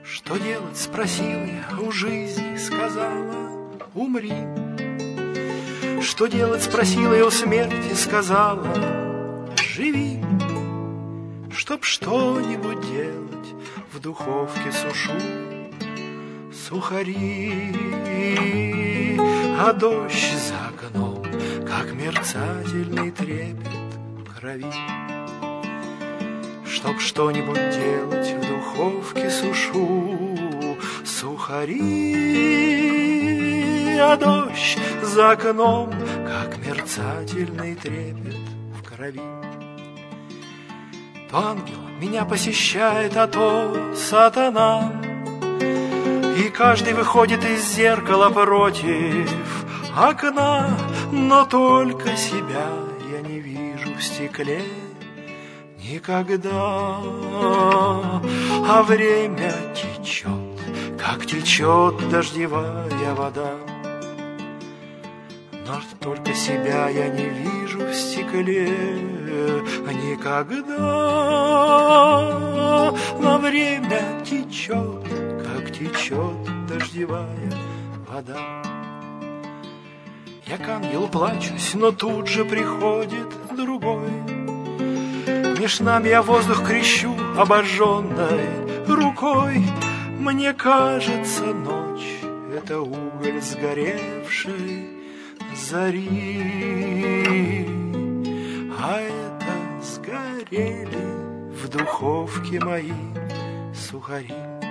Что делать, спросил я у жизни, сказала, умри. Что делать, спросила я у смерти, сказала, живи. Чтоб что-нибудь делать, в духовке сушу сухари, а дождь за окном, как мерцательный трепет в крови. Чтоб что-нибудь делать, в духовке сушу сухари, а дождь за окном, как мерцательный трепет в крови. То ангел меня посещает, а то сатана, и каждый выходит из зеркала против окна, но только себя я не вижу в стекле никогда. А время течет, как течет дождевая вода, но только себя я не вижу в стекле никогда. Но время течет, как течет дождевая вода. Я к ангелу плачусь, но тут же приходит другой. Меж нами я воздух крещу обожженной рукой. Мне кажется, ночь — это уголь сгоревшей зари, а это сгорели в духовке мои сухари.